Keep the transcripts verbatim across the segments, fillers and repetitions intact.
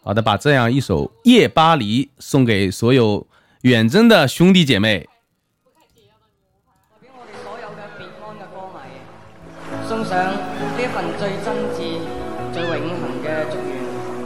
好的，把这样一首《夜巴黎》送给所有远征的兄弟姐妹。 送上呢一份最真摯、最永恆嘅祝願。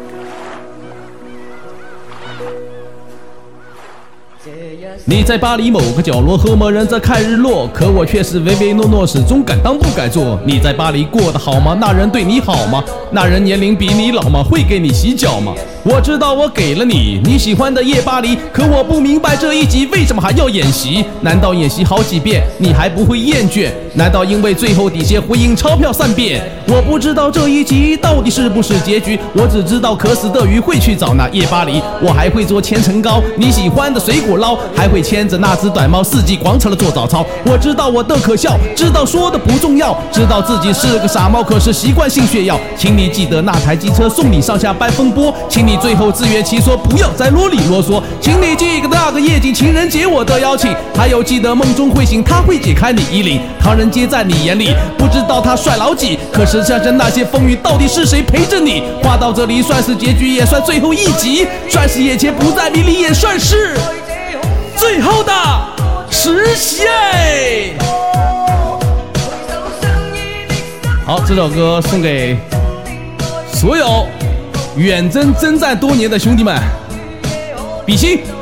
你在巴黎某個角落和某人在看日落，可我卻是唯唯諾諾，始終敢當不敢做。你在巴黎過得好嗎？那人對你好嗎？那人年齡比你老嗎？會給你洗腳嗎？我知道我給了你你喜歡的夜巴黎，可我不明白這一集為什麼還要演習？難道演習好幾遍你還不會厭倦？難道因為最後底線會印鈔票散遍？我不知道這一集到底是不是結局，我只知道渴死的魚會去找那夜巴黎。我還會做千層糕，你喜歡的水果撈，還會牽着那隻短貓四季廣場的做早操。我知道我的可笑，知道說的不重要，知道自己是個傻貓，可是習慣性炫耀。請你記得那台機車送你上下班風波，請你最後自圓其說，不要再囉里囉嗦。請你記得那個夜景情人節我的邀請，還有記得夢中會醒，他會解開你衣領。唐人街在你眼裡不知道他帥老幾，可是想想那些風雨到底是誰陪着你。話到這裡算是結局，也算最後一集，算是眼前不再迷離，也算是最後的實現。好，這首歌送給所有遠征征戰多年的兄弟們，比心。